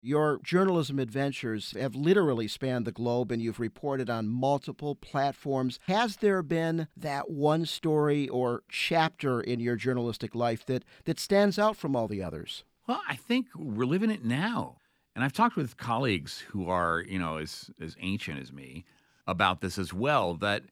Your journalism adventures have literally spanned the globe and you've reported on multiple platforms. Has there been that one story or chapter in your journalistic life that stands out from all the others? Well, I think we're living it now. And I've talked with colleagues who are, as ancient as me about this as well, that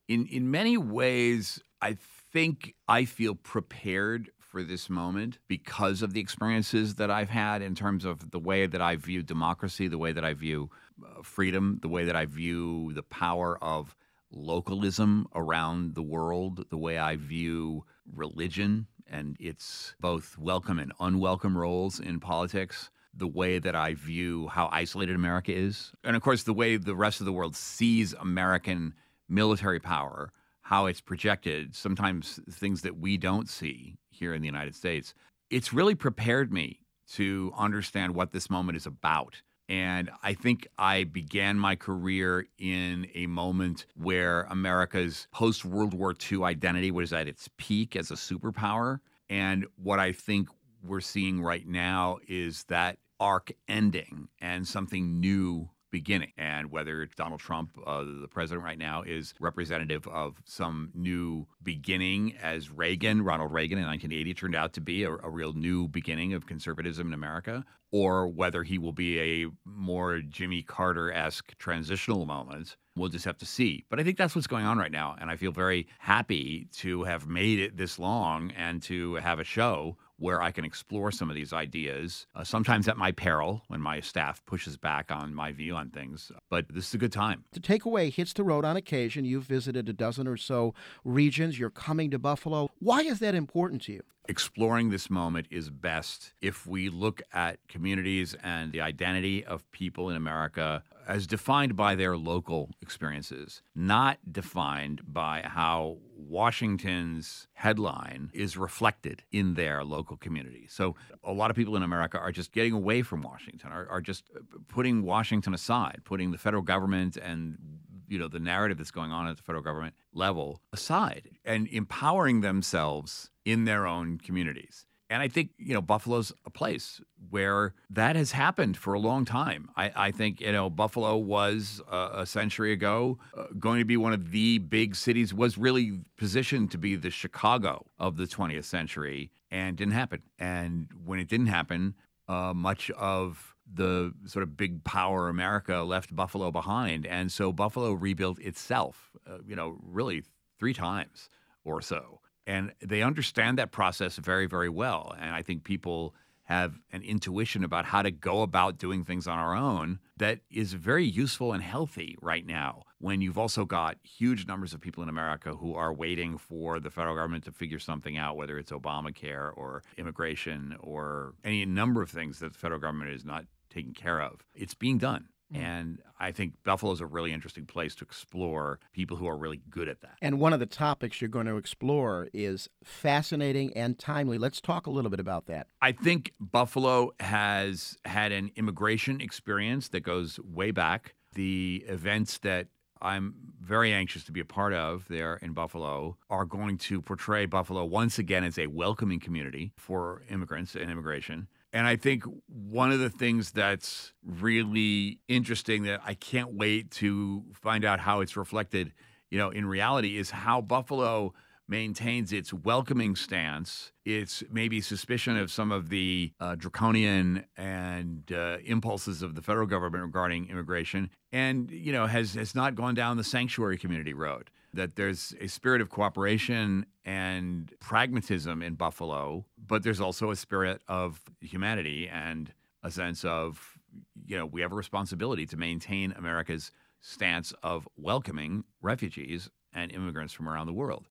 in many ways, I think I feel prepared for this moment because of the experiences that I've had in terms of the way that I view democracy, the way that I view freedom, the way that I view the power of localism around the world, the way I view religion and its both welcome and unwelcome roles in politics, the way that I view how isolated America is, and of course, the way the rest of the world sees American military power, how it's projected, sometimes things that we don't see here in the United States. It's really prepared me to understand what this moment is about. And I think I began my career in a moment where America's post-World War II identity was at its peak as a superpower. And what I think we're seeing right now is that arc ending and something new beginning. And whether Donald Trump, the president right now, is representative of some new beginning as Ronald Reagan in 1980 turned out to be a real new beginning of conservatism in America, or whether he will be a more Jimmy Carter-esque transitional moment, we'll just have to see. But I think that's what's going on right now. And I feel very happy to have made it this long and to have a show where I can explore some of these ideas, sometimes at my peril when my staff pushes back on my view on things. But this is a good time. The takeaway hits the road on occasion. You've visited a dozen or so regions. You're coming to Buffalo. Why is that important to you? Exploring this moment is best if we look at communities and the identity of people in America as defined by their local experiences, not defined by how Washington's headline is reflected in their local community. So a lot of people in America are just getting away from Washington, are just putting Washington aside, putting the federal government and the narrative that's going on at the federal government level aside and empowering themselves in their own communities. And I think, Buffalo's a place where that has happened for a long time. I think, Buffalo was a century ago going to be one of the big cities, was really positioned to be the Chicago of the 20th century, and didn't happen. And when it didn't happen, much of the sort of big power America left Buffalo behind. And so Buffalo rebuilt itself, really 3 times or so. And they understand that process very, very well. And I think people have an intuition about how to go about doing things on our own that is very useful and healthy right now, when you've also got huge numbers of people in America who are waiting for the federal government to figure something out, whether it's Obamacare or immigration or any number of things that the federal government is not taking care of. It's being done. And I think Buffalo is a really interesting place to explore people who are really good at that. And one of the topics you're going to explore is fascinating and timely. Let's talk a little bit about that. I think Buffalo has had an immigration experience that goes way back. The events that I'm very anxious to be a part of there in Buffalo are going to portray Buffalo once again as a welcoming community for immigrants and immigration. And I think one of the things that's really interesting that I can't wait to find out how it's reflected, in reality, is how Buffalo maintains its welcoming stance, its maybe suspicion of some of the draconian and impulses of the federal government regarding immigration, and, has not gone down the sanctuary community road. That there's a spirit of cooperation and pragmatism in Buffalo, but there's also a spirit of humanity and a sense of, we have a responsibility to maintain America's stance of welcoming refugees and immigrants from around the world.